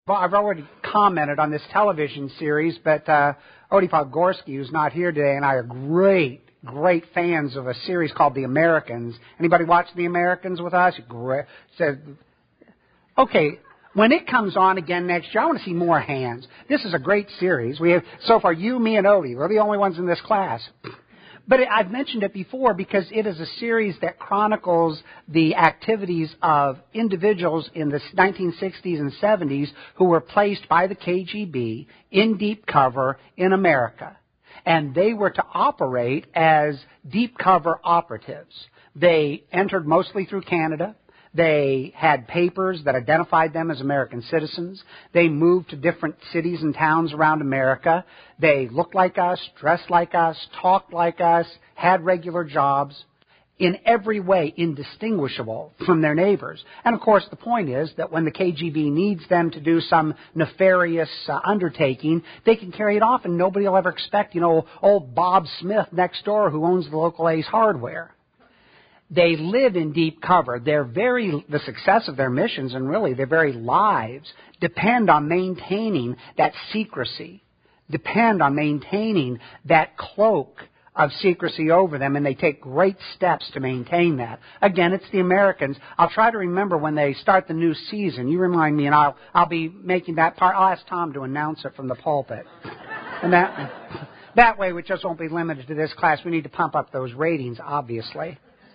Well, I've already commented on this television series, but Odie Podgorski, who's not here today, and I are great fans of a series called The Americans. Anybody watch The Americans with us? Great. Okay, when it comes on again next year, I want to see more hands. This is a great series. We have, so far, you, me, and Odie. We're the only ones in this class. But I've mentioned it before because it is a series that chronicles the activities of individuals in the 1960s and 70s who were placed by the KGB in deep cover in America. And they were to operate as deep cover operatives. They entered mostly through Canada. They had papers that identified them as American citizens. They moved to different cities and towns around America. They looked like us, dressed like us, talked like us, had regular jobs, in every way indistinguishable from their neighbors. And of course, the point is that when the KGB needs them to do some nefarious undertaking, they can carry it off and nobody will ever expect, old Bob Smith next door who owns the local Ace Hardware. They live in deep cover. The success of their missions and really their very lives depend on maintaining that secrecy, depend on maintaining that cloak of secrecy over them, and they take great steps to maintain that. Again, it's The Americans. I'll try to remember when they start the new season. You remind me, and I'll be making that part. I'll ask Tom to announce it from the pulpit. And that way we just won't be limited to this class. We need to pump up those ratings, obviously.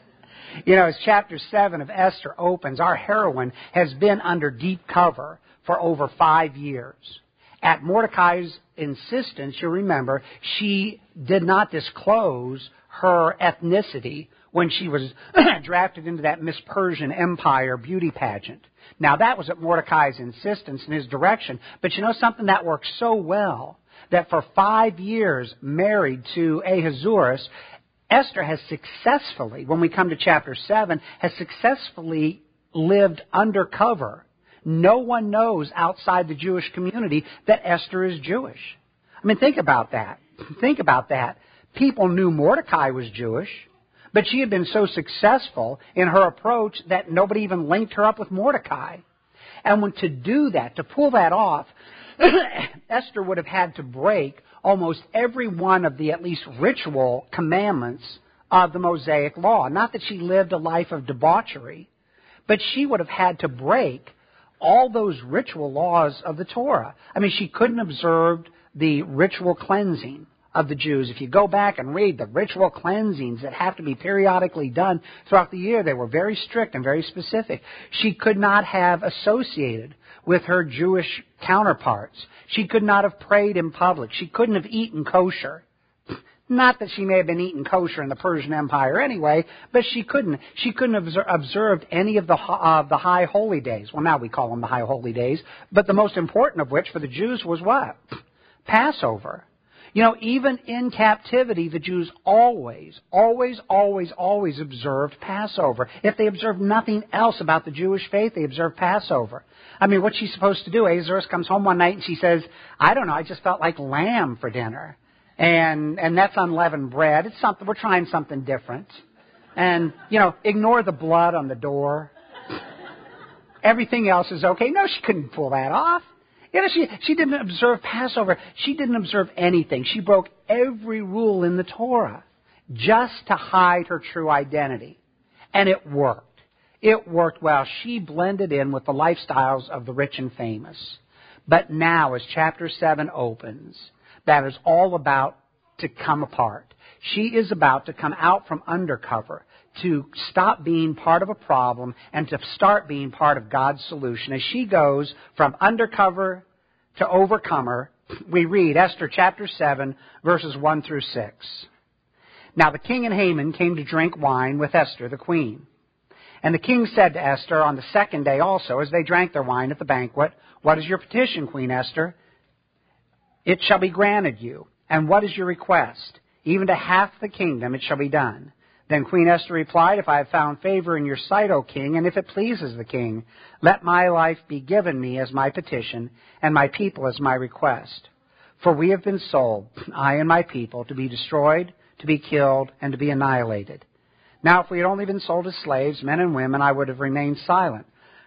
As Chapter 7 of Esther opens, our heroine has been under deep cover for over 5 years. At Mordecai's insistence, you'll remember, she did not disclose her ethnicity when she was drafted into that Miss Persian Empire beauty pageant. Now, that was at Mordecai's insistence and his direction. But something that worked so well that for 5 years, married to Ahasuerus, Esther has successfully, when we come to Chapter 7, has successfully lived undercover. No one knows outside the Jewish community that Esther is Jewish. I mean, think about that. Think about that. People knew Mordecai was Jewish, but she had been so successful in her approach that nobody even linked her up with Mordecai. And to do that, to pull that off, Esther would have had to break almost every one of the at least ritual commandments of the Mosaic Law. Not that she lived a life of debauchery, but she would have had to break all those ritual laws of the Torah. I mean, she couldn't observe the ritual cleansing of the Jews. If you go back and read the ritual cleansings that have to be periodically done throughout the year, they were very strict and very specific. She could not have associated with her Jewish counterparts. She could not have prayed in public. She couldn't have eaten kosher. Not that she may have been eating kosher in the Persian Empire anyway, but she couldn't. She couldn't have observed any of the high holy days. Well, now we call them the high holy days. But the most important of which for the Jews was what? Passover. Even in captivity, the Jews always observed Passover. If they observed nothing else about the Jewish faith, they observed Passover. I mean, what's she supposed to do? Ahasuerus comes home one night and she says, I don't know, I just felt like lamb for dinner. And that's unleavened bread. It's something, we're trying something different. And, ignore the blood on the door. Everything else is okay. No, she couldn't pull that off. She didn't observe Passover. She didn't observe anything. She broke every rule in the Torah just to hide her true identity. And it worked. It worked well. She blended in with the lifestyles of the rich and famous. But now, as Chapter 7 opens, that is all about to come apart. She is about to come out from undercover, to stop being part of a problem and to start being part of God's solution. As she goes from undercover to overcomer, we read Esther chapter 7, verses 1 through 6. Now the king and Haman came to drink wine with Esther the queen. And the king said to Esther on the second day also, as they drank their wine at the banquet, What is your petition, Queen Esther? It shall be granted you. And what is your request? Even to half the kingdom it shall be done. Then Queen Esther replied, If I have found favor in your sight, O king, and if it pleases the king, let my life be given me as my petition, and my people as my request. For we have been sold, I and my people, to be destroyed, to be killed, and to be annihilated. Now if we had only been sold as slaves, men and women, I would have remained silent.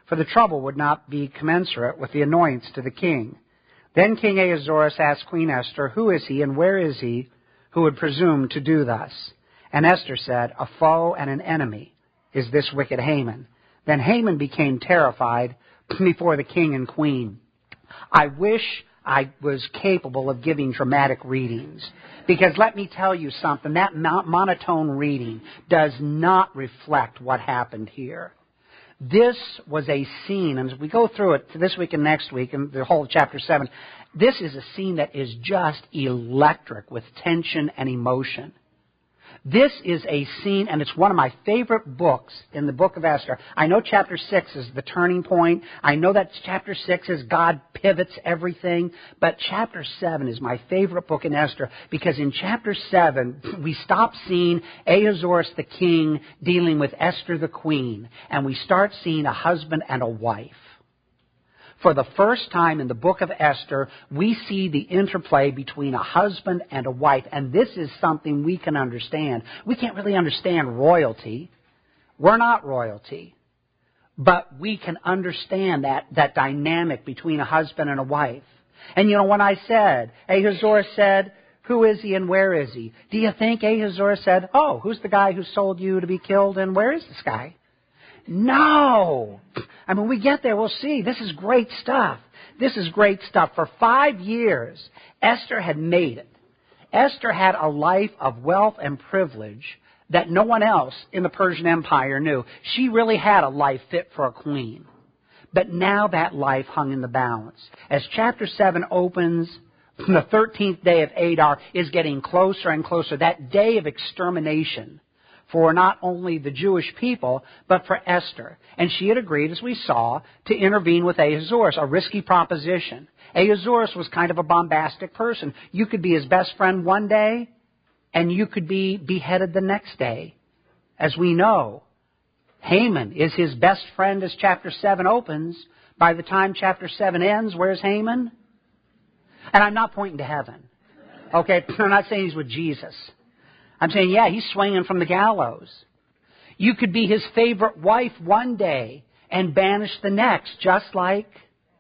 for the trouble would not be commensurate with the annoyance to the king. Then King Ahasuerus asked Queen Esther, "Who is he and where is he who would presume to do thus?" And Esther said, "A foe and an enemy is this wicked Haman." Then Haman became terrified before the king and queen. I wish I was capable of giving dramatic readings, because let me tell you something, that monotone reading does not reflect what happened here. This was a scene, and as we go through it this week and next week, and the whole of chapter 7, this is a scene that is just electric with tension and emotion. This is a scene, and it's one of my favorite books in the book of Esther. I know chapter 6 is the turning point. I know that chapter 6 is God pivots everything. But chapter 7 is my favorite book in Esther, because in chapter 7, we stop seeing Ahasuerus the king dealing with Esther the queen, and we start seeing a husband and a wife. For the first time in the book of Esther, we see the interplay between a husband and a wife. And this is something we can understand. We can't really understand royalty. We're not royalty. But we can understand that dynamic between a husband and a wife. And when I said, Ahasuerus said, "Who is he and where is he?" Do you think Ahasuerus said, "Oh, who's the guy who sold you to be killed and where is this guy?" No. I mean, we get there, we'll see. This is great stuff. This is great stuff. For 5 years, Esther had made it. Esther had a life of wealth and privilege that no one else in the Persian Empire knew. She really had a life fit for a queen. But now that life hung in the balance. As chapter 7 opens, the 13th day of Adar is getting closer and closer. That day of extermination for not only the Jewish people, but for Esther. And she had agreed, as we saw, to intervene with Ahasuerus, a risky proposition. Ahasuerus was kind of a bombastic person. You could be his best friend one day, and you could be beheaded the next day. As we know, Haman is his best friend as chapter 7 opens. By the time chapter 7 ends, where's Haman? And I'm not pointing to heaven. Okay, I'm not saying he's with Jesus. I'm saying, yeah, he's swinging from the gallows. You could be his favorite wife one day and banished the next, just like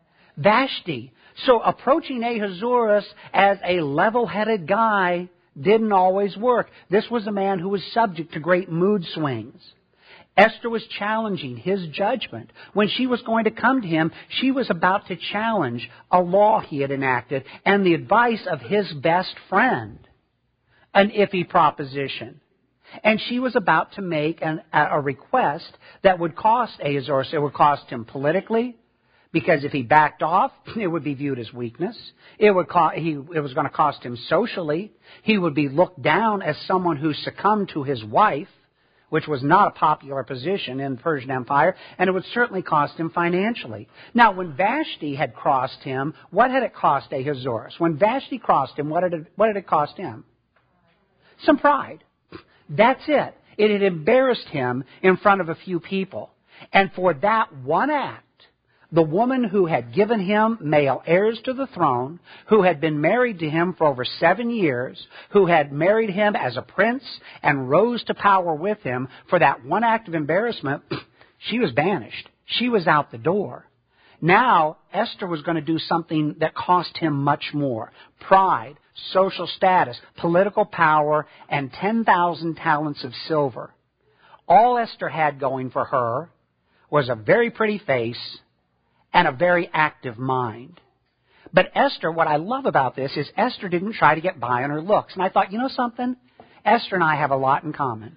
Vashti. So approaching Ahasuerus as a level-headed guy didn't always work. This was a man who was subject to great mood swings. Esther was challenging his judgment. When she was going to come to him, she was about to challenge a law he had enacted and the advice of his best friend. An iffy proposition. And she was about to make a request that would cost Ahasuerus. It would cost him politically, because if he backed off, it would be viewed as weakness. It was going to cost him socially. He would be looked down as someone who succumbed to his wife, which was not a popular position in the Persian Empire, and it would certainly cost him financially. Now, when Vashti had crossed him, what had it cost Ahasuerus? When Vashti crossed him, what did it cost him? Some pride. That's it. It had embarrassed him in front of a few people. And for that one act, the woman who had given him male heirs to the throne, who had been married to him for over 7 years, who had married him as a prince and rose to power with him, for that one act of embarrassment, she was banished. She was out the door. Now, Esther was going to do something that cost him much more. Pride, social status, political power, and 10,000 talents of silver. All Esther had going for her was a very pretty face and a very active mind. But Esther, what I love about this is Esther didn't try to get by on her looks. And I thought, you know something? Esther and I have a lot in common.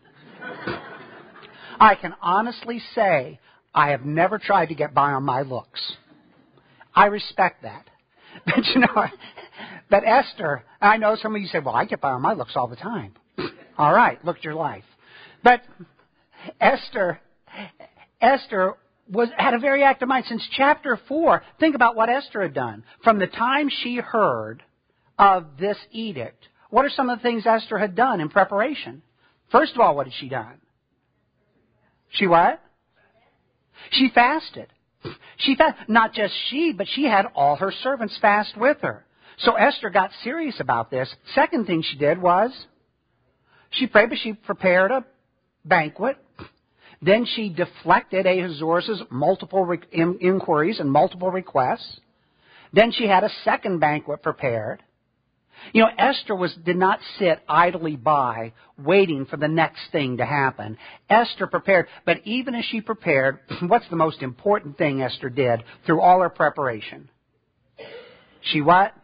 I can honestly say I have never tried to get by on my looks. I respect that. But but Esther, I know some of you say, well, I get by on my looks all the time. All right, look at your life. But Esther had a very active mind. Since chapter 4, think about what Esther had done. From the time she heard of this edict, what are some of the things Esther had done in preparation? First of all, what had she done? She what? She fasted. Not just she, but she had all her servants fast with her. So Esther got serious about this. Second thing she did was she prayed, but she prepared a banquet. Then she deflected Ahasuerus' multiple inquiries and multiple requests. Then she had a second banquet prepared. You know, Esther did not sit idly by waiting for the next thing to happen. Esther prepared, but even as she prepared, what's the most important thing Esther did through all her preparation? She what?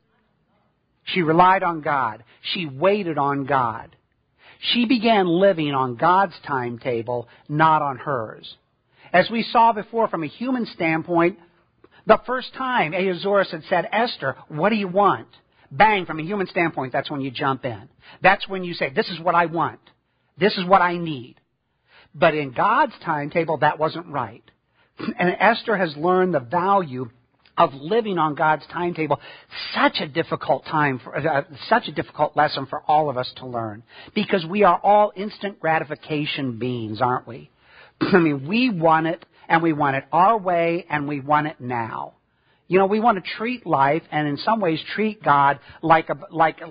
She relied on God. She waited on God. She began living on God's timetable, not on hers. As we saw before, from a human standpoint, the first time Ahasuerus had said, Esther, what do you want? Bang, from a human standpoint, that's when you jump in. That's when you say, this is what I want. This is what I need. But in God's timetable, that wasn't right. And Esther has learned the value of living on God's timetable. Such a difficult such a difficult lesson for all of us to learn. Because we are all instant gratification beings, aren't we? I mean, we want it, and we want it our way, and we want it now. You know, we want to treat life, and in some ways treat God like a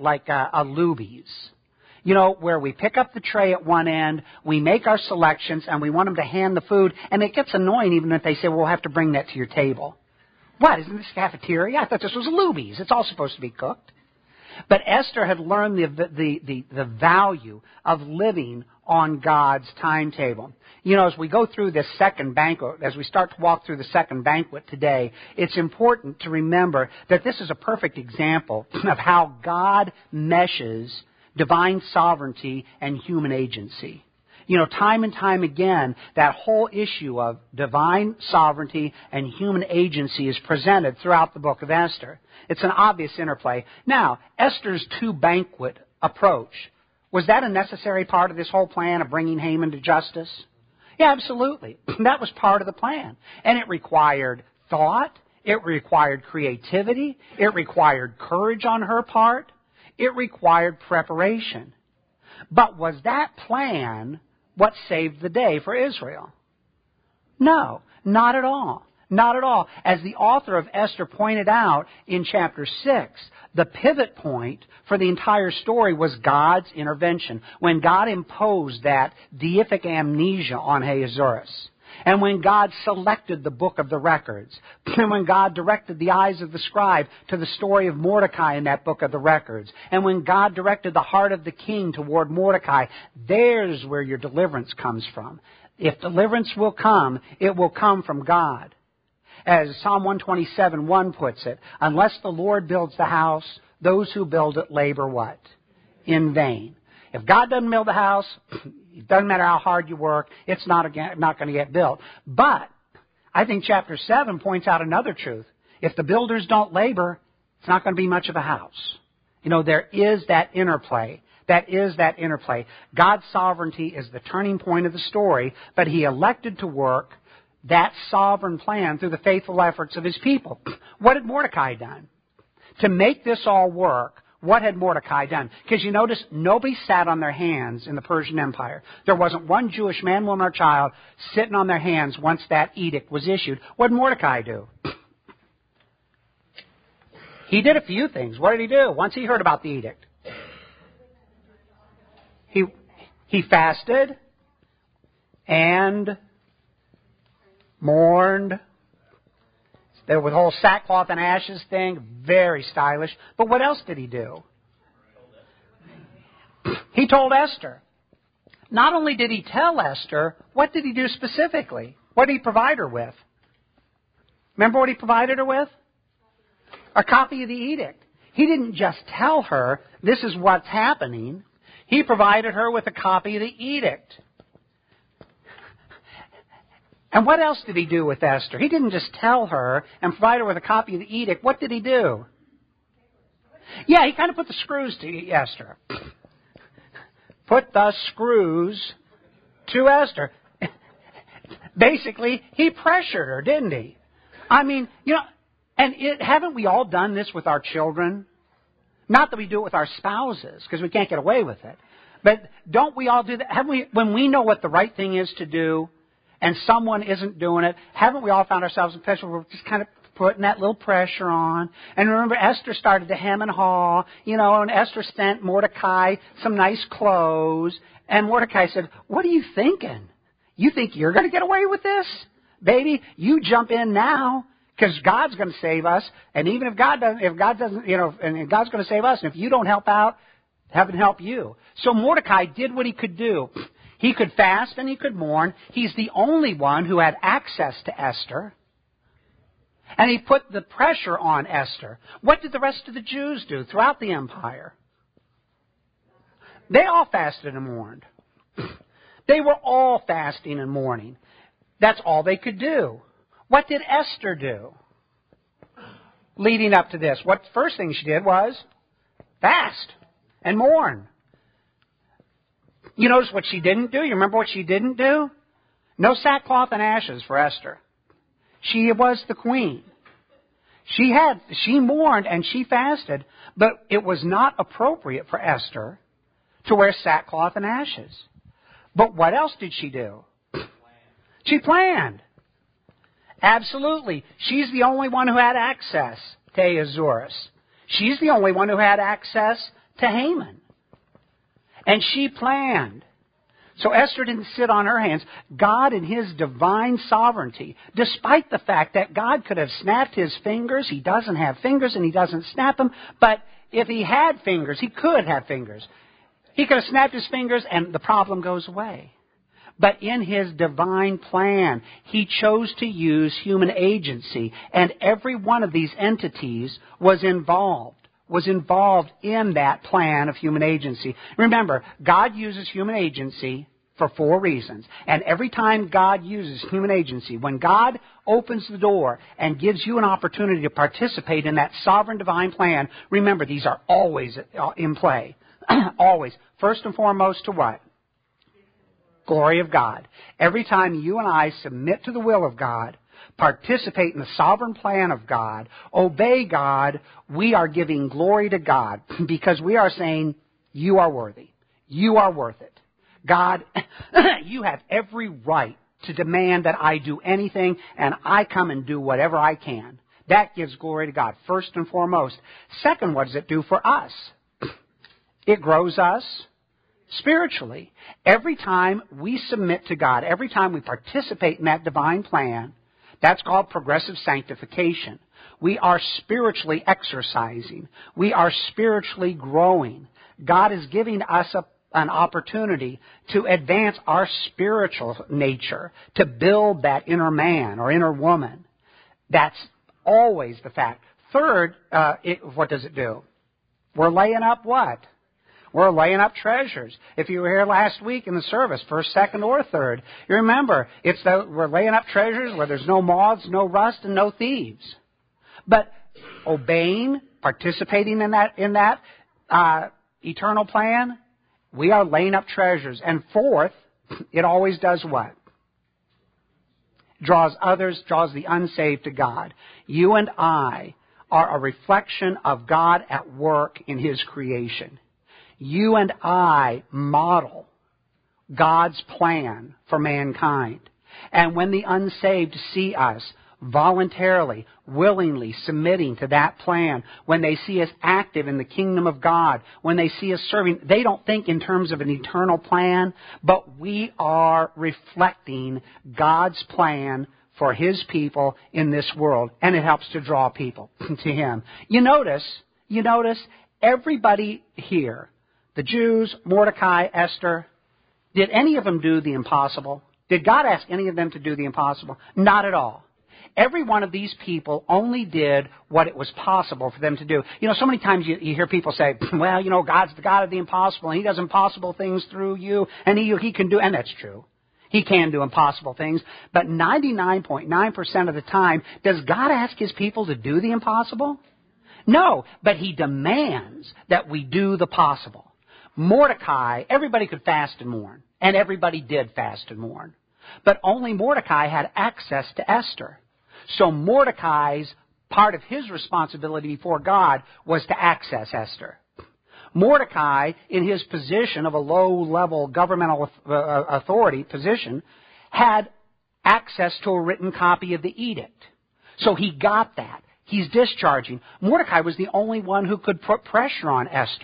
Luby's. You know, where we pick up the tray at one end, we make our selections, and we want them to hand the food, and it gets annoying even if they say, well, we'll have to bring that to your table. What, isn't this cafeteria? I thought this was Luby's. It's all supposed to be cooked. But Esther had learned the value of living on God's timetable. You know, as we go through this second banquet, as we start to walk through the second banquet today, it's important to remember that this is a perfect example of how God meshes divine sovereignty and human agency. You know, time and time again, that whole issue of divine sovereignty and human agency is presented throughout the book of Esther. It's an obvious interplay. Now, Esther's two-banquet approach, was that a necessary part of this whole plan of bringing Haman to justice? Yeah, absolutely. That was part of the plan. And it required thought. It required creativity. It required courage on her part. It required preparation. But was that plan what saved the day for Israel? No, not at all. Not at all. As the author of Esther pointed out in chapter 6, the pivot point for the entire story was God's intervention. When God imposed that deific amnesia on Ahasuerus. And when God selected the book of the records. And when God directed the eyes of the scribe to the story of Mordecai in that book of the records. And when God directed the heart of the king toward Mordecai. There's where your deliverance comes from. If deliverance will come, it will come from God. As Psalm 127:1 puts it, unless the Lord builds the house, those who build it labor what? In vain. If God doesn't build the house, it doesn't matter how hard you work, it's not going to get built. But I think chapter 7 points out another truth. If the builders don't labor, it's not going to be much of a house. You know, there is that interplay. That is that interplay. God's sovereignty is the turning point of the story, but He elected to work that sovereign plan through the faithful efforts of His people. What had Mordecai done? To make this all work, what had Mordecai done? Because you notice, nobody sat on their hands in the Persian Empire. There wasn't one Jewish man, woman, or child sitting on their hands once that edict was issued. What did Mordecai do? He did a few things. What did he do once he heard about the edict? He fasted and mourned. There was the whole sackcloth and ashes thing, very stylish. But what else did he do? He told Esther. Not only did he tell Esther, what did he do specifically? What did he provide her with? Remember what he provided her with? A copy of the edict. He didn't just tell her, this is what's happening. He provided her with a copy of the edict. And what else did he do with Esther? He didn't just tell her and provide her with a copy of the edict. What did he do? Yeah, he kind of put the screws to Esther. Put the screws to Esther. Basically, he pressured her, didn't he? I mean, you know, and haven't we all done this with our children? Not that we do it with our spouses, because we can't get away with it. But don't we all do that? Haven't we, when we know what the right thing is to do, and someone isn't doing it, haven't we all found ourselves in a position where we're just kind of putting that little pressure on? And remember, Esther started to hem and haw, you know, and Esther sent Mordecai some nice clothes. And Mordecai said, what are you thinking? You think you're going to get away with this? Baby, you jump in now because God's going to save us. And even if God doesn't, and God's going to save us. And if you don't help out, heaven help you. So Mordecai did what he could do. He could fast and he could mourn. He's the only one who had access to Esther. And he put the pressure on Esther. What did the rest of the Jews do throughout the empire? They all fasted and mourned. They were all fasting and mourning. That's all they could do. What did Esther do leading up to this? What first thing she did was fast and mourn. You notice what she didn't do? You remember what she didn't do? No sackcloth and ashes for Esther. She was the queen. She mourned and she fasted, but it was not appropriate for Esther to wear sackcloth and ashes. But what else did she do? She planned. Absolutely. She's the only one who had access to Ahasuerus. She's the only one who had access to Haman. And she planned. So Esther didn't sit on her hands. God in His divine sovereignty, despite the fact that God could have snapped His fingers, He doesn't have fingers and He doesn't snap them, but if He had fingers, He could have fingers. He could have snapped His fingers and the problem goes away. But in His divine plan, He chose to use human agency, and every one of these entities was involved in that plan of human agency. Remember, God uses human agency for 4 reasons. And every time God uses human agency, when God opens the door and gives you an opportunity to participate in that sovereign divine plan, remember, these are always in play. Always. First and foremost to what? Glory of God. Every time you and I submit to the will of God, participate in the sovereign plan of God, obey God, we are giving glory to God because we are saying, you are worthy. You are worth it. God, you have every right to demand that I do anything, and I come and do whatever I can. That gives glory to God, first and foremost. Second, what does it do for us? It grows us spiritually. Every time we submit to God, every time we participate in that divine plan, that's called progressive sanctification. We are spiritually exercising. We are spiritually growing. God is giving us an opportunity to advance our spiritual nature, to build that inner man or inner woman. That's always the fact. Third, what does it do? We're laying up what? We're laying up treasures. If you were here last week in the service, first, second, or third, you remember, we're laying up treasures where there's no moths, no rust, and no thieves. But obeying, participating in that eternal plan, we are laying up treasures. And fourth, it always does what? Draws the unsaved to God. You and I are a reflection of God at work in His creation. You and I model God's plan for mankind. And when the unsaved see us voluntarily, willingly submitting to that plan, when they see us active in the kingdom of God, when they see us serving, they don't think in terms of an eternal plan, but we are reflecting God's plan for His people in this world, and it helps to draw people to Him. You notice, everybody here, the Jews, Mordecai, Esther, did any of them do the impossible? Did God ask any of them to do the impossible? Not at all. Every one of these people only did what it was possible for them to do. So many times you hear people say, well, God's the God of the impossible, and He does impossible things through you, and He can do, and that's true. He can do impossible things, but 99.9% of the time, does God ask His people to do the impossible? No, but He demands that we do the possible. Mordecai, everybody could fast and mourn, and everybody did fast and mourn. But only Mordecai had access to Esther. So Mordecai's part of his responsibility before God was to access Esther. Mordecai, in his position of a low-level governmental authority position, had access to a written copy of the edict. So he got that. He's discharging. Mordecai was the only one who could put pressure on Esther.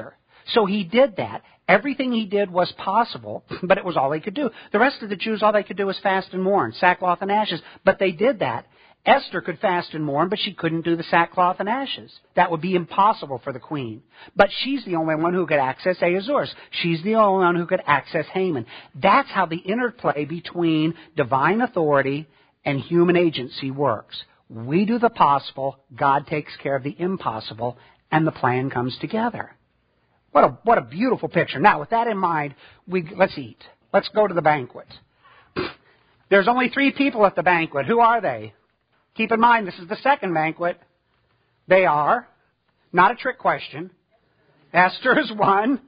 So he did that. Everything he did was possible, but it was all they could do. The rest of the Jews, all they could do was fast and mourn, sackcloth and ashes. But they did that. Esther could fast and mourn, but she couldn't do the sackcloth and ashes. That would be impossible for the queen. But she's the only one who could access Ahasuerus. She's the only one who could access Haman. That's how the interplay between divine authority and human agency works. We do the possible, God takes care of the impossible, and the plan comes together. What a beautiful picture. Now, with that in mind, let's eat. Let's go to the banquet. There's only 3 people at the banquet. Who are they? Keep in mind, this is the second banquet. They are, not a trick question, Esther is one,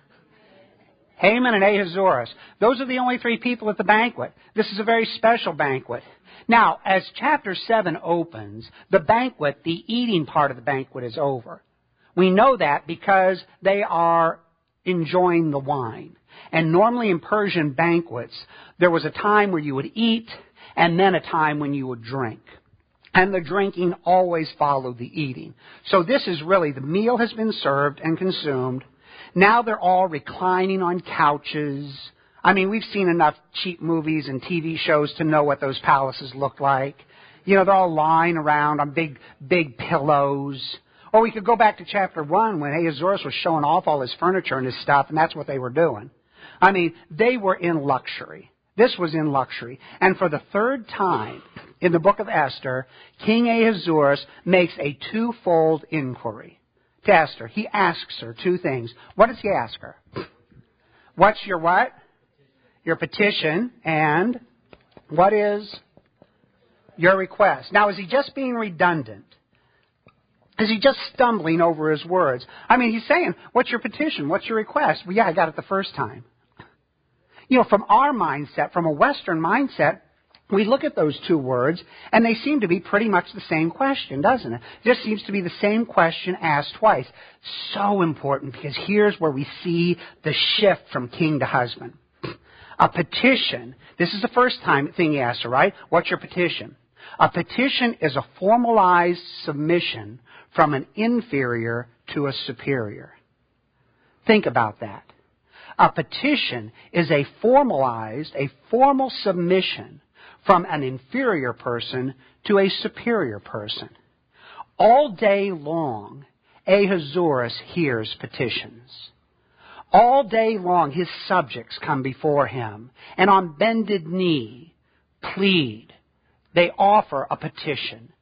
Haman and Ahasuerus. Those are the only 3 people at the banquet. This is a very special banquet. Now, as chapter 7 opens, the banquet, the eating part of the banquet is over. We know that because they are enjoying the wine. And normally in Persian banquets, there was a time where you would eat and then a time when you would drink. And the drinking always followed the eating. So this is really, the meal has been served and consumed. Now they're all reclining on couches. I mean, we've seen enough cheap movies and TV shows to know what those palaces look like. You know, they're all lying around on big pillows. Or we could go back to chapter 1 when Ahasuerus was showing off all his furniture and his stuff, and that's what they were doing. I mean, they were in luxury. This was in luxury. And for the 3rd time in the book of Esther, King Ahasuerus makes a 2-fold inquiry to Esther. He asks her 2 things. What does he ask her? What's your what? Your petition. And what is your request? Now, is he just being redundant? Is he just stumbling over his words? I mean, he's saying, what's your petition? What's your request? Well, yeah, I got it the first time. You know, from our mindset, from a Western mindset, we look at those 2 words, and they seem to be pretty much the same question, doesn't it? It just seems to be the same question asked twice. So important, because here's where we see the shift from king to husband. A petition, this is the first time thing he asked her, right? What's your petition? A petition is a formalized submission from an inferior to a superior. Think about that. A petition is a formal submission from an inferior person to a superior person. All day long, Ahasuerus hears petitions. All day long, his subjects come before him, and on bended knee plead. They offer a petition.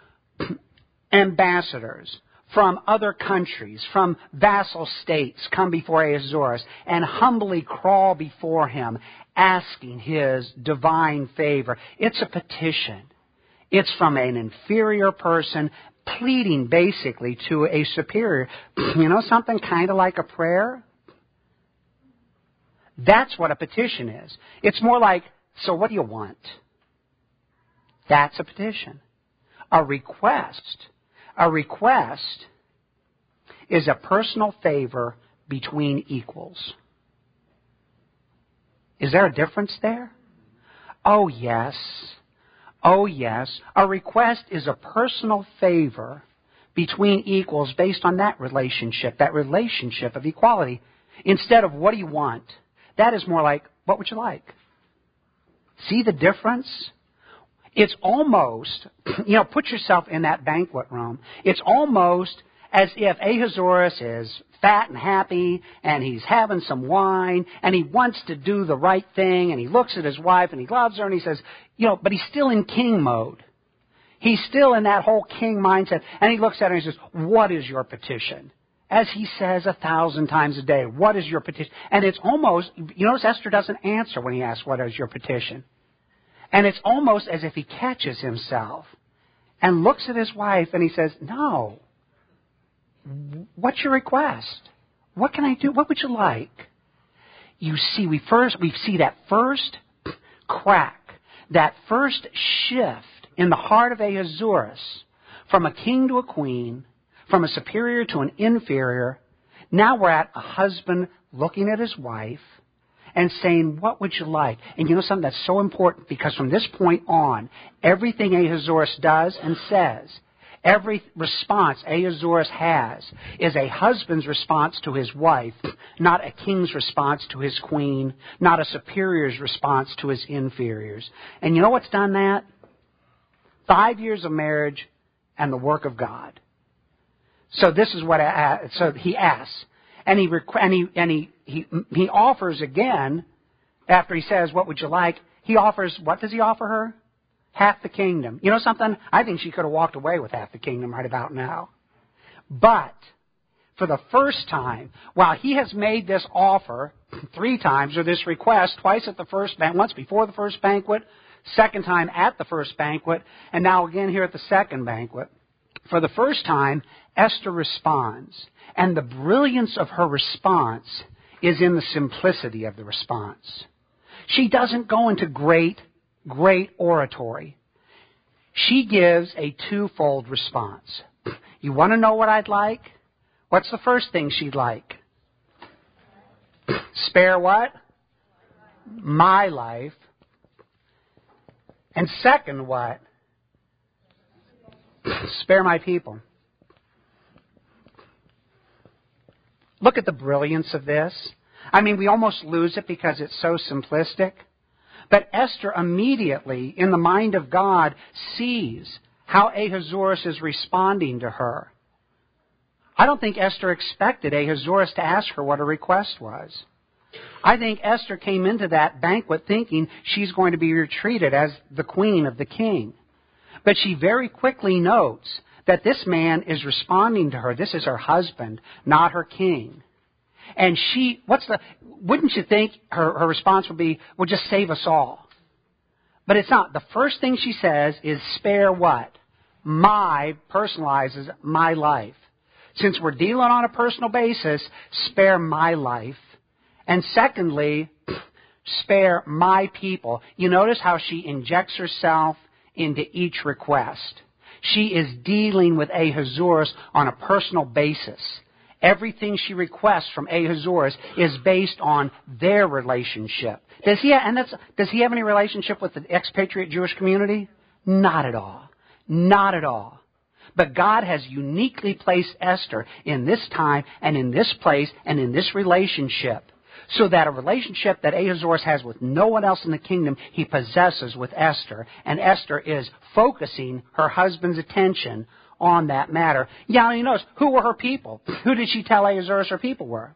Ambassadors from other countries, from vassal states, come before Ahasuerus and humbly crawl before him, asking his divine favor. It's a petition. It's from an inferior person pleading basically to a superior. You know, something kind of like a prayer? That's what a petition is. It's more like, so what do you want? That's a petition. A request is a personal favor between equals. Is there a difference there? Oh, yes. Oh, yes. A request is a personal favor between equals based on that relationship of equality. Instead of what do you want? That is more like, what would you like? See the difference? It's almost, put yourself in that banquet room. It's almost as if Ahasuerus is fat and happy and he's having some wine and he wants to do the right thing and he looks at his wife and he loves her and he says, but he's still in king mode. He's still in that whole king mindset, and he looks at her and he says, what is your petition? As he says 1,000 times a day, what is your petition? And it's almost, notice Esther doesn't answer when he asks, what is your petition? And it's almost as if he catches himself and looks at his wife and he says, no. What's your request? What can I do? What would you like? You see, we see that first crack, that first shift in the heart of Ahasuerus from a king to a queen, from a superior to an inferior. Now we're at a husband looking at his wife and saying, what would you like? And you know something that's so important, because from this point on, everything Ahasuerus does and says, Every response Ahasuerus has is a husband's response to his wife, not a king's response to his queen, not a superior's response to his inferiors. And you know what's done that? 5 years of marriage and the work of God. So this is what so he asks, and he offers again after he says, "What would you like?" He offers, what does he offer her? Half the kingdom. You know something? I think she could have walked away with half the kingdom right about now. But for the first time, while he has made this offer 3 times, or this request, twice at the first banquet, once before the first banquet, second time at the first banquet, and now again here at the second banquet, for the first time, Esther responds. And the brilliance of her response is in the simplicity of the response. She doesn't go into great oratory. She gives a twofold response. You want to know what I'd like? What's the first thing she'd like? Spare what? My life. And second, what? Spare my people. Look at the brilliance of this. I mean, we almost lose it because it's so simplistic. But Esther immediately, in the mind of God, sees how Ahasuerus is responding to her. I don't think Esther expected Ahasuerus to ask her what her request was. I think Esther came into that banquet thinking she's going to be treated as the queen of the king. But she very quickly notes that this man is responding to her. This is her husband, not her king. And wouldn't you think her response would be, well, just save us all. But it's not. The first thing she says is spare what? Personalizes my life. Since we're dealing on a personal basis, spare my life. And secondly, spare my people. You notice how she injects herself into each request. She is dealing with Ahasuerus on a personal basis. Everything she requests from Ahasuerus is based on their relationship. Does he have any relationship with the expatriate Jewish community? Not at all. Not at all. But God has uniquely placed Esther in this time and in this place and in this relationship, so that a relationship that Ahasuerus has with no one else in the kingdom, he possesses with Esther. And Esther is focusing her husband's attention on that matter. Yeah, you notice, who were her people? Who did she tell Ahasuerus her people were?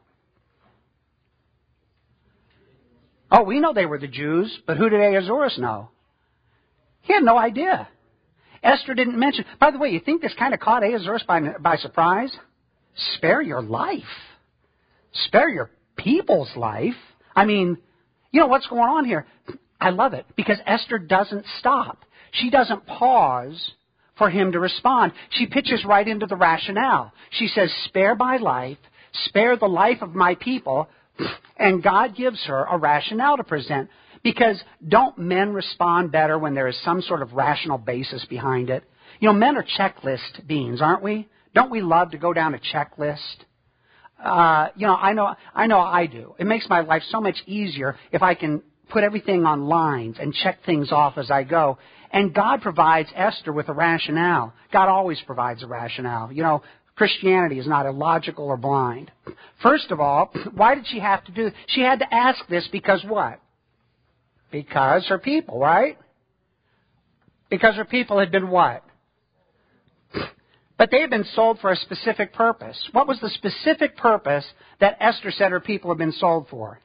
Oh, we know they were the Jews, but who did Ahasuerus know? He had no idea. Esther didn't mention. By the way, you think this kind of caught Ahasuerus by surprise? Spare your life. Spare your people's life. I mean, you know what's going on here? I love it because Esther doesn't stop. She doesn't pause for him to respond. She pitches right into the rationale. She says, spare my life, spare the life of my people, and God gives her a rationale to present. Because don't men respond better when there is some sort of rational basis behind it? You know, men are checklist beings, aren't we? Don't we love to go down a checklist? I know I do. It makes my life so much easier if I can put everything on lines and check things off as I go. And God provides Esther with a rationale. God always provides a rationale. You know, Christianity is not illogical or blind. First of all, why did she have to do this? She had to ask this because what? Because her people, right? Because her people had been what? But they had been sold for a specific purpose. What was the specific purpose that Esther said her people had been sold for?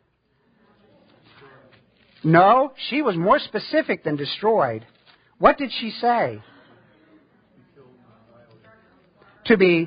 No, she was more specific than destroyed. What did she say? To be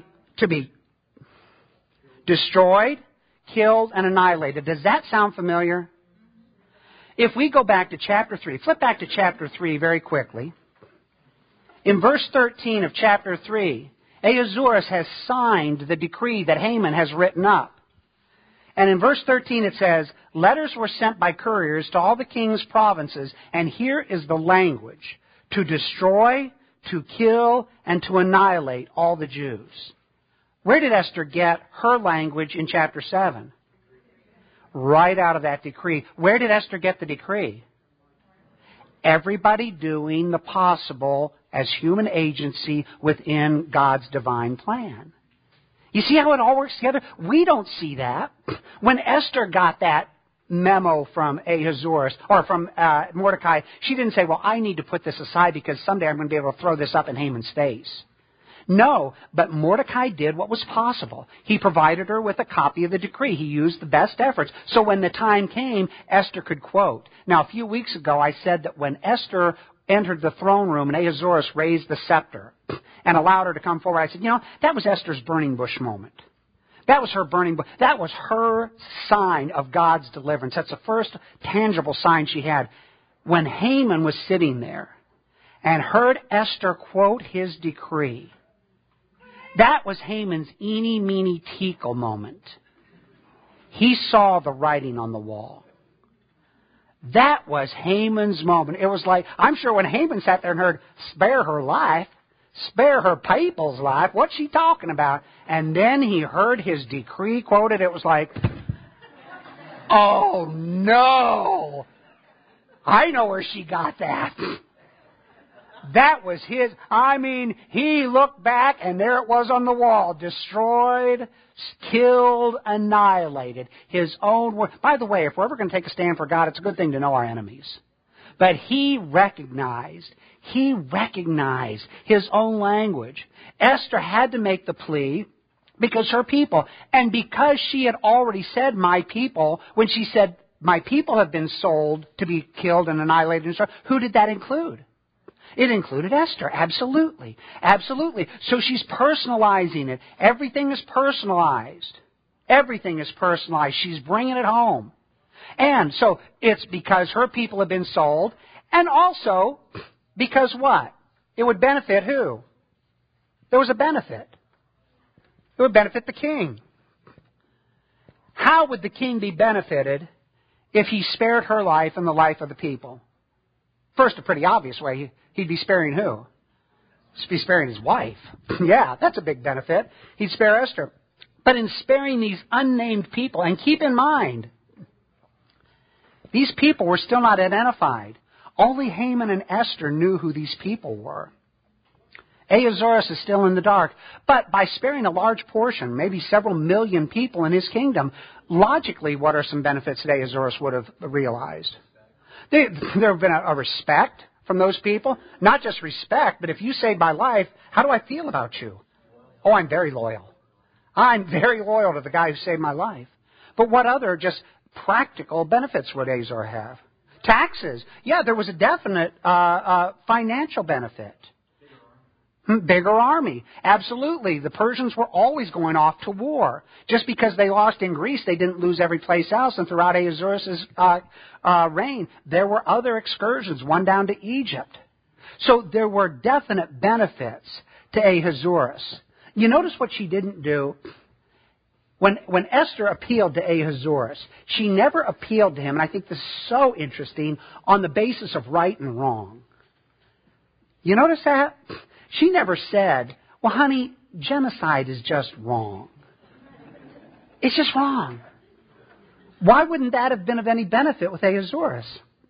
destroyed, killed, and annihilated. Does that sound familiar? If we go back to chapter 3, flip back to chapter 3 very quickly. In verse 13 of chapter 3, Ahasuerus has signed the decree that Haman has written up. And in verse 13 it says, letters were sent by couriers to all the king's provinces, and here is the language: to destroy, to kill, and to annihilate all the Jews. Where did Esther get her language in chapter 7? Right out of that decree. Where did Esther get the decree? Everybody doing the possible as human agency within God's divine plan. You see how it all works together? We don't see that. When Esther got that memo from Ahasuerus, or from Mordecai, she didn't say, well, I need to put this aside because someday I'm going to be able to throw this up in Haman's face. No, but Mordecai did what was possible. He provided her with a copy of the decree. He used the best efforts. So when the time came, Esther could quote. Now, a few weeks ago, I said that when Esther entered the throne room and Ahasuerus raised the scepter and allowed her to come forward, I said, that was Esther's burning bush moment. That was her burning bush. That was her sign of God's deliverance. That's the first tangible sign she had. When Haman was sitting there and heard Esther quote his decree, that was Haman's eeny, meeny, teakle moment. He saw the writing on the wall. That was Haman's moment. It was like, I'm sure when Haman sat there and heard, spare her life, spare her people's life, what's she talking about? And then he heard his decree quoted. It was like, oh no, I know where she got that. That was his. He looked back and there it was on the wall. Destroyed, killed, annihilated. His own word. By the way, if we're ever going to take a stand for God, it's a good thing to know our enemies. But he recognized his own language. Esther had to make the plea because her people, and because she had already said my people, when she said my people have been sold to be killed and annihilated, who did that include? It included Esther, absolutely. Absolutely. So she's personalizing it. Everything is personalized. Everything is personalized. She's bringing it home. And so it's because her people have been sold, and also because what? It would benefit who? There was a benefit. It would benefit the king. How would the king be benefited if he spared her life and the life of the people? First, a pretty obvious way. He'd be sparing who? He'd be sparing his wife. Yeah, that's a big benefit. He'd spare Esther. But in sparing these unnamed people, and keep in mind, these people were still not identified. Only Haman and Esther knew who these people were. Ahasuerus is still in the dark. But by sparing a large portion, maybe several million people in his kingdom, logically, what are some benefits that Ahasuerus would have realized? There have been a respect from those people. Not just respect, but if you saved my life, how do I feel about you? Oh, I'm very loyal. I'm very loyal to the guy who saved my life. But what other just practical benefits would Ahasuerus have? Taxes. Yeah, there was a definite financial benefit. Bigger army. Absolutely. The Persians were always going off to war. Just because they lost in Greece, they didn't lose every place else. And throughout Ahasuerus' reign, there were other excursions, one down to Egypt. So there were definite benefits to Ahasuerus. You notice what she didn't do? When Esther appealed to Ahasuerus, she never appealed to him, and I think this is so interesting, on the basis of right and wrong. You notice that? She never said, well, honey, genocide is just wrong. It's just wrong. Why wouldn't that have been of any benefit with Ahasuerus?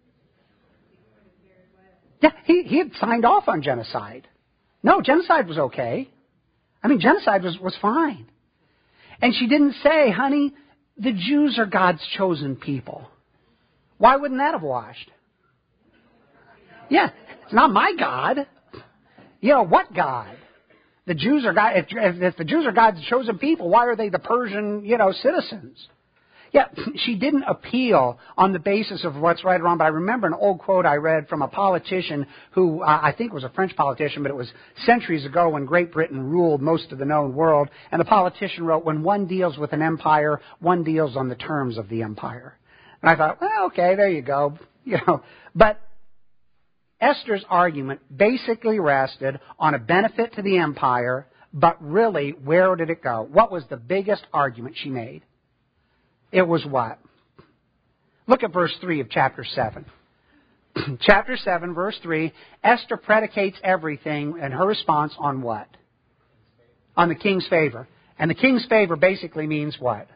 Yeah, he had signed off on genocide. No, genocide was okay. Genocide was fine. And she didn't say, honey, the Jews are God's chosen people. Why wouldn't that have washed? Yeah, it's not my God. What God? The Jews are God. If the Jews are God's chosen people, why are they the Persian, citizens? Yeah, she didn't appeal on the basis of what's right or wrong. But I remember an old quote I read from a politician who I think was a French politician, but it was centuries ago when Great Britain ruled most of the known world. And the politician wrote, when one deals with an empire, one deals on the terms of the empire. And I thought, well, okay, there you go. But Esther's argument basically rested on a benefit to the empire, but really, where did it go? What was the biggest argument she made? It was what? Look at verse 3 of chapter 7. Chapter 7, verse 3, Esther predicates everything and her response on what? On the king's favor. And the king's favor basically means what?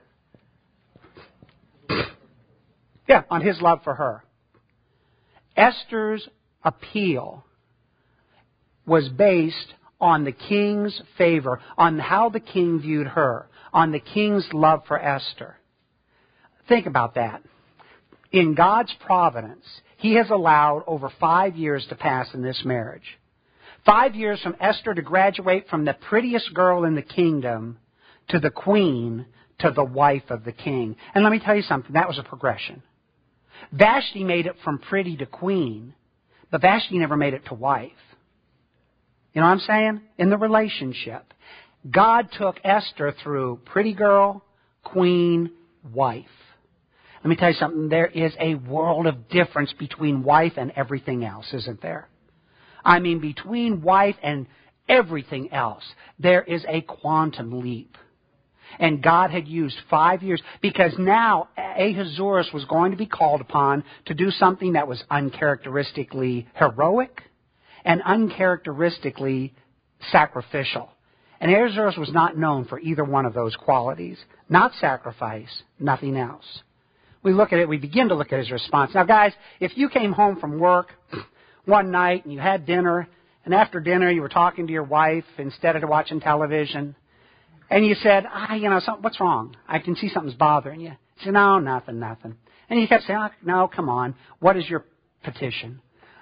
Yeah, on his love for her. Esther's appeal was based on the king's favor, on how the king viewed her, on the king's love for Esther. Think about that. In God's providence, He has allowed over 5 years to pass in this marriage. 5 years from Esther to graduate from the prettiest girl in the kingdom to the queen to the wife of the king. And let me tell you something, that was a progression. Vashti made it from pretty to queen, but Vashti never made it to wife. You know what I'm saying? In the relationship, God took Esther through pretty girl, queen, wife. Let me tell you something, there is a world of difference between wife and everything else, isn't there? I mean, between wife and everything else, there is a quantum leap. And God had used 5 years, because now Ahasuerus was going to be called upon to do something that was uncharacteristically heroic and uncharacteristically sacrificial. And Ahasuerus was not known for either one of those qualities. Not sacrifice, nothing else. We begin to look at his response. Now guys, if you came home from work one night and you had dinner, and after dinner you were talking to your wife instead of watching television, and you said, what's wrong? I can see something's bothering you. You said, no, nothing. And you kept saying, no, come on. What is your petition?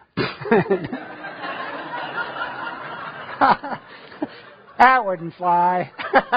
That wouldn't fly.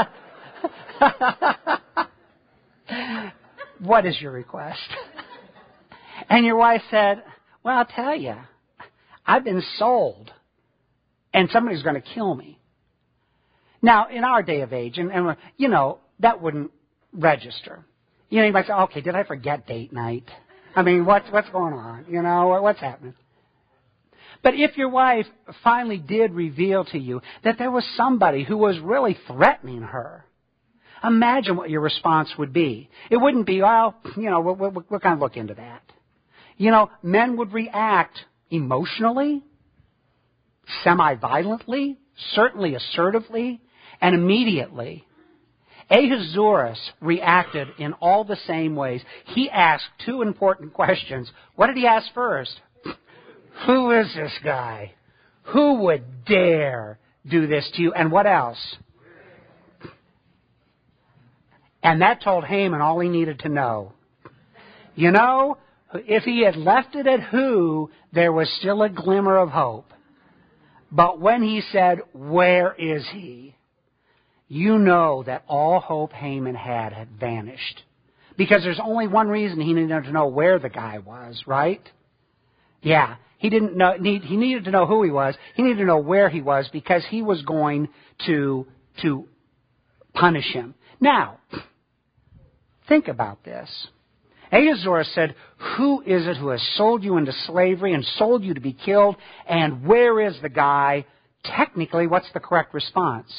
What is your request? And your wife said, well, I'll tell you, I've been sold, and somebody's going to kill me. Now, in our day of age, and that wouldn't register. You might say, okay, did I forget date night? I mean, what's going on? What's happening? But if your wife finally did reveal to you that there was somebody who was really threatening her, imagine what your response would be. It wouldn't be, we'll kind of look into that. Men would react emotionally, semi-violently, certainly assertively, and immediately. Ahasuerus reacted in all the same ways. He asked two important questions. What did he ask first? Who is this guy? Who would dare do this to you? And what else? And that told Haman all he needed to know. If he had left it at who, there was still a glimmer of hope. But when he said, where is he? You know that all hope Haman had vanished. Because there's only one reason he needed to know where the guy was, right? Yeah, he needed to know who he was. He needed to know where he was, because he was going to punish him. Now, think about this. Ahasuerus said, who is it who has sold you into slavery and sold you to be killed? And where is the guy? Technically, what's the correct response?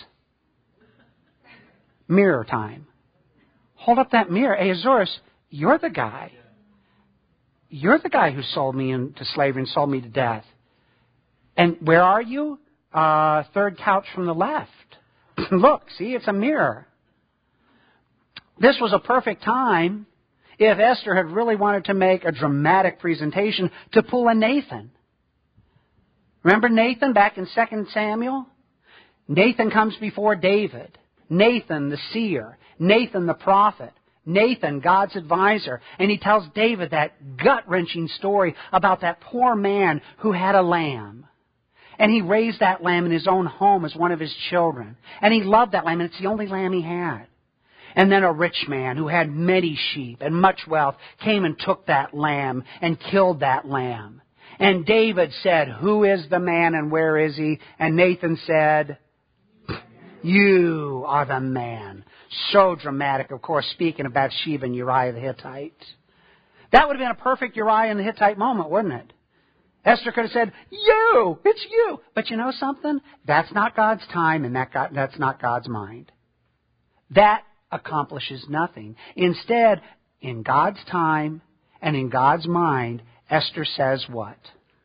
Mirror time. Hold up that mirror. Ahasuerus, you're the guy. You're the guy who sold me into slavery and sold me to death. And where are you? Third couch from the left. Look, see, it's a mirror. This was a perfect time if Esther had really wanted to make a dramatic presentation to pull a Nathan. Remember Nathan back in 2 Samuel? Nathan comes before David. Nathan the seer. Nathan the prophet. Nathan, God's advisor. And he tells David that gut-wrenching story about that poor man who had a lamb. And he raised that lamb in his own home as one of his children. And he loved that lamb, and it's the only lamb he had. And then a rich man who had many sheep and much wealth came and took that lamb and killed that lamb. And David said, who is the man and where is he? And Nathan said, you are the man. So dramatic, of course, speaking of Bathsheba and Uriah the Hittite. That would have been a perfect Uriah and the Hittite moment, wouldn't it? Esther could have said, it's you. But you know something? That's not God's time, and that's not God's mind. That accomplishes nothing. Instead, in God's time and in God's mind, Esther says what?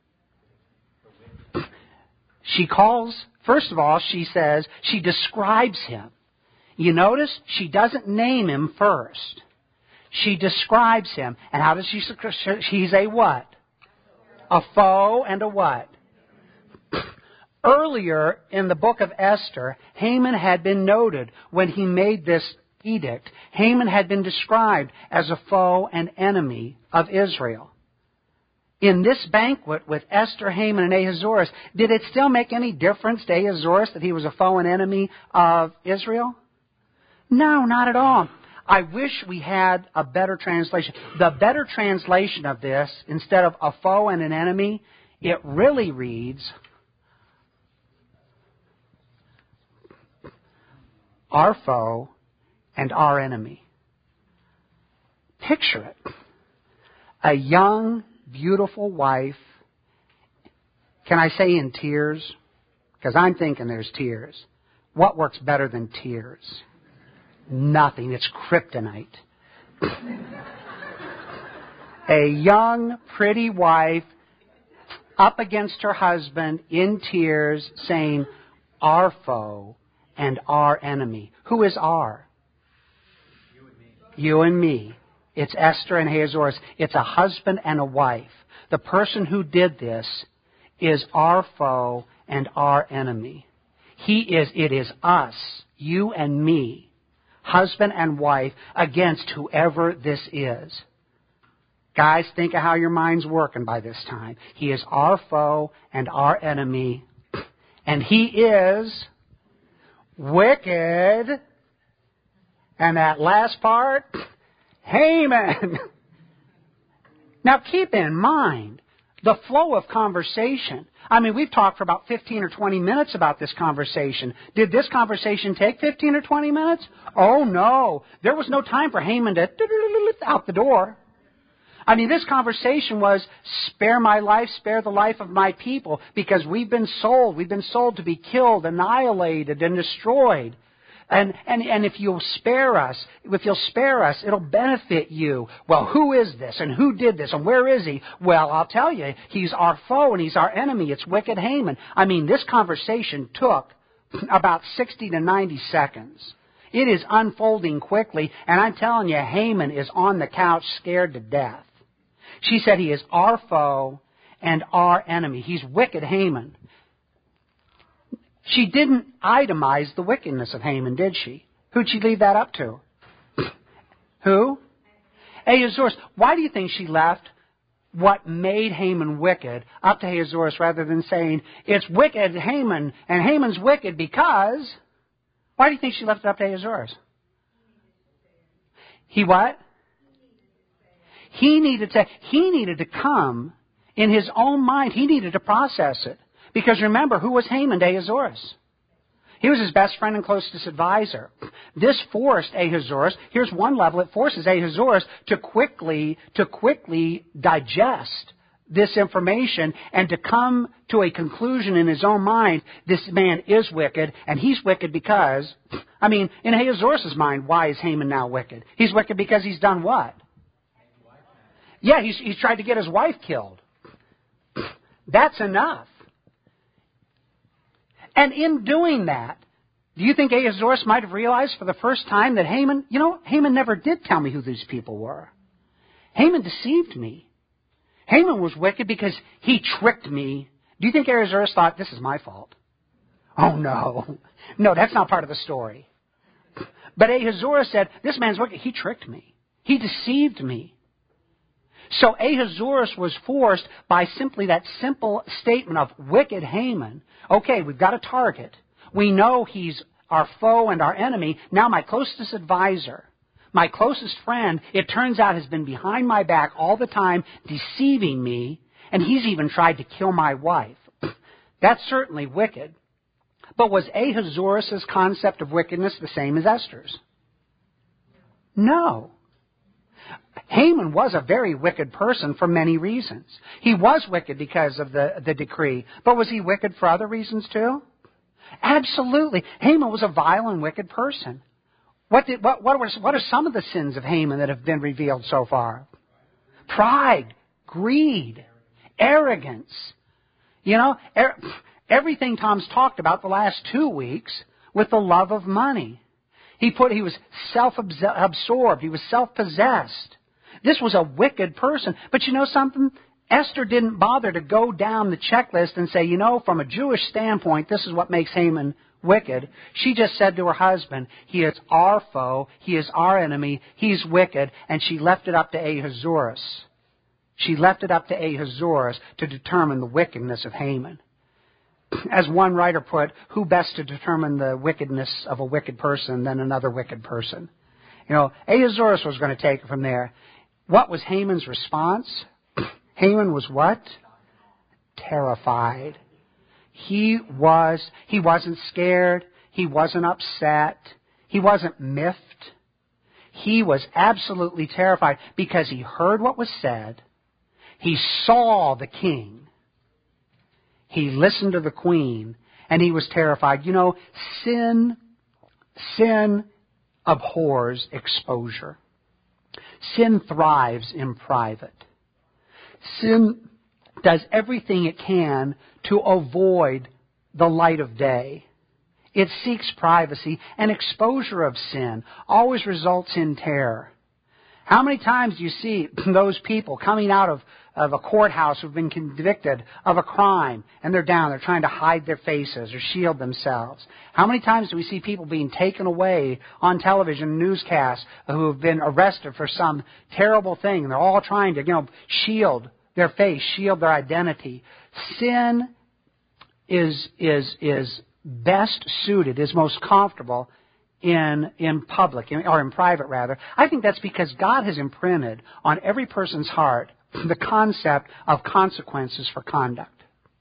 She calls, first of all, she describes him. You notice she doesn't name him first. She describes him. And how does she? He's a what? A foe and a what? Earlier in the book of Esther, Haman had been noted when he made this edict. Haman had been described as a foe and enemy of Israel. In this banquet with Esther, Haman, and Ahasuerus, did it still make any difference to Ahasuerus that he was a foe and enemy of Israel? No, not at all. I wish we had a better translation. The better translation of this, instead of a foe and an enemy, it really reads, our foe and our enemy. Picture it. A young, beautiful wife, can I say in tears? Because I'm thinking there's tears. What works better than tears? Nothing. It's kryptonite. A young, pretty wife up against her husband in tears saying, our foe and our enemy. Who is our? You and me. You and me. It's Esther and Ahasuerus. It's a husband and a wife. The person who did this is our foe and our enemy. It is us, you and me, husband and wife, against whoever this is. Guys, think of how your mind's working by this time. He is our foe and our enemy, and he is wicked. And that last part, Haman. Now keep in mind the flow of conversation. I mean, we've talked for about 15 or 20 minutes about this conversation. Did this conversation take 15 or 20 minutes? Oh no. There was no time for Haman to out the door. I mean, this conversation was, spare my life, spare the life of my people, because we've been sold. We've been sold to be killed, annihilated, and destroyed. And if you'll spare us, it'll benefit you. Well, who is this? And who did this? And where is he? Well, I'll tell you, he's our foe and he's our enemy. It's wicked Haman. I mean, this conversation took about 60 to 90 seconds. It is unfolding quickly, and I'm telling you, Haman is on the couch scared to death. She said he is our foe and our enemy. He's wicked Haman. She didn't itemize the wickedness of Haman, did she? Who'd she leave that up to? Who? Ahasuerus. Why do you think she left what made Haman wicked up to Ahasuerus rather than saying, it's wicked Haman, and Haman's wicked because... Why do you think she left it up to Ahasuerus? He what? He needed to come in his own mind. He needed to process it. Because remember, who was Haman to Ahasuerus? He was his best friend and closest advisor. This forced Ahasuerus, here's one level, it forces Ahasuerus to quickly digest this information and to come to a conclusion in his own mind, this man is wicked, and he's wicked because, I mean, in Ahasuerus' mind, why is Haman now wicked? He's wicked because he's done what? Yeah, he's tried to get his wife killed. That's enough. And in doing that, do you think Ahasuerus might have realized for the first time that Haman never did tell me who these people were. Haman deceived me. Haman was wicked because he tricked me. Do you think Ahasuerus thought, this is my fault? Oh, no. No, that's not part of the story. But Ahasuerus said, this man's wicked. He tricked me. He deceived me. So Ahasuerus was forced by simply that simple statement of wicked Haman. Okay, we've got a target. We know he's our foe and our enemy. Now my closest advisor, my closest friend, it turns out has been behind my back all the time, deceiving me, and he's even tried to kill my wife. That's certainly wicked. But was Ahasuerus' concept of wickedness the same as Esther's? No. Haman was a very wicked person for many reasons. He was wicked because of the decree. But was he wicked for other reasons too? Absolutely. Haman was a vile and wicked person. What are some of the sins of Haman that have been revealed so far? Pride, greed, arrogance. Everything Tom's talked about the last 2 weeks with the love of money. He was self-absorbed. He was self-possessed. This was a wicked person. But you know something? Esther didn't bother to go down the checklist and say, from a Jewish standpoint, this is what makes Haman wicked. She just said to her husband, he is our foe, he is our enemy, he's wicked, and she left it up to Ahasuerus. She left it up to Ahasuerus to determine the wickedness of Haman. As one writer put, who best to determine the wickedness of a wicked person than another wicked person? Ahasuerus was going to take it from there. What was Haman's response? Haman was what? Terrified. He wasn't scared. He wasn't upset. He wasn't miffed. He was absolutely terrified because he heard what was said. He saw the king. He listened to the queen, and he was terrified. Sin abhors exposure. Sin thrives in private. Sin does everything it can to avoid the light of day. It seeks privacy, and exposure of sin always results in terror. How many times do you see those people coming out of a courthouse who've been convicted of a crime, and they're down, they're trying to hide their faces or shield themselves? How many times do we see people being taken away on television newscasts who have been arrested for some terrible thing, and they're all trying to, shield their face, shield their identity? Sin is best suited, is most comfortable in public, or in private rather. I think that's because God has imprinted on every person's heart the concept of consequences for conduct.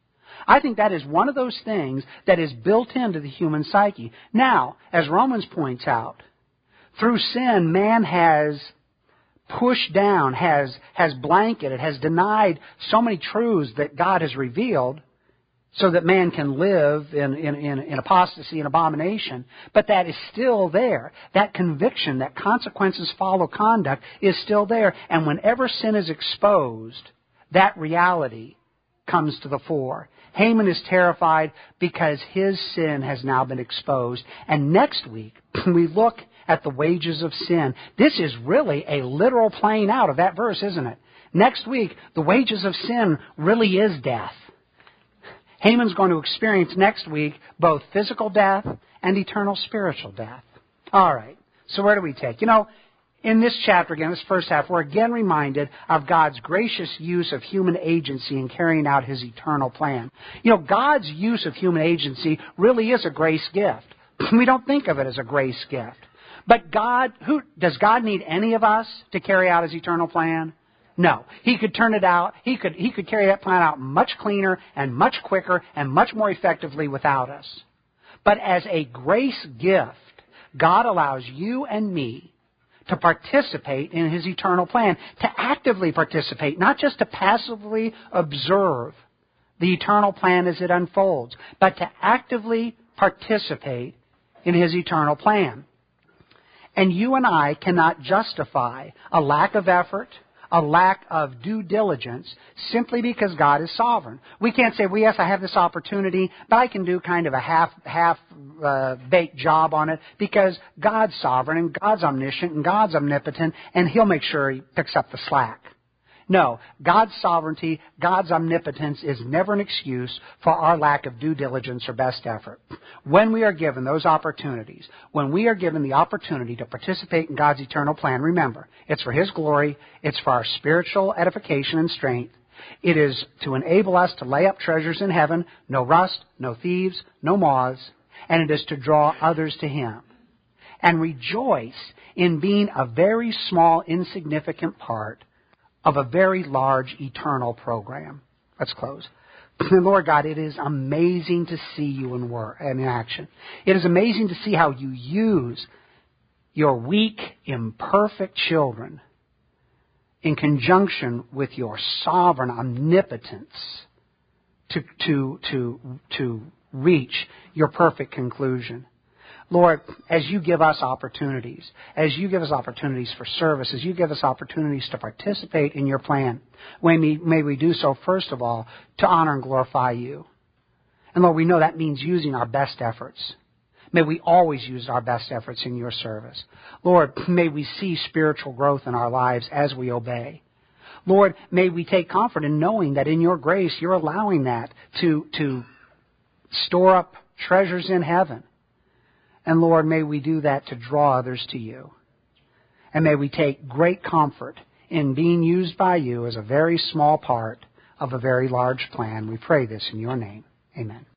I think that is one of those things that is built into the human psyche. Now, as Romans points out, through sin, man has pushed down, has blanketed, has denied so many truths that God has revealed, so that man can live in apostasy and abomination. But that is still there. That conviction that consequences follow conduct is still there. And whenever sin is exposed, that reality comes to the fore. Haman is terrified because his sin has now been exposed. And next week, we look at the wages of sin. This is really a literal playing out of that verse, isn't it? Next week, the wages of sin really is death. Haman's going to experience next week both physical death and eternal spiritual death. All right, so where do we take? In this chapter, again, this first half, we're again reminded of God's gracious use of human agency in carrying out His eternal plan. God's use of human agency really is a grace gift. We don't think of it as a grace gift. But does God need any of us to carry out His eternal plan? No. He could turn it out. He could carry that plan out much cleaner and much quicker and much more effectively without us. But as a grace gift, God allows you and me to participate in His eternal plan, to actively participate, not just to passively observe the eternal plan as it unfolds, but to actively participate in His eternal plan. And you and I cannot justify a lack of effort, a lack of due diligence, simply because God is sovereign. We can't say, well, yes, I have this opportunity, but I can do kind of a half-baked job on it because God's sovereign and God's omniscient and God's omnipotent, and He'll make sure He picks up the slack. No, God's sovereignty, God's omnipotence is never an excuse for our lack of due diligence or best effort. When we are given those opportunities, when we are given the opportunity to participate in God's eternal plan, remember, it's for His glory, it's for our spiritual edification and strength. It is to enable us to lay up treasures in heaven, no rust, no thieves, no moths, and it is to draw others to Him. And rejoice in being a very small, insignificant part of a very large eternal program. Let's close. Lord God, it is amazing to see You in action. It is amazing to see how You use Your weak, imperfect children in conjunction with Your sovereign omnipotence to reach Your perfect conclusion. Lord, as You give us opportunities, as You give us opportunities for service, as You give us opportunities to participate in Your plan, may we do so, first of all, to honor and glorify You. And Lord, we know that means using our best efforts. May we always use our best efforts in Your service. Lord, may we see spiritual growth in our lives as we obey. Lord, may we take comfort in knowing that in your grace you're allowing that to store up treasures in heaven. And Lord, may we do that to draw others to you. And may we take great comfort in being used by you as a very small part of a very large plan. We pray this in your name. Amen.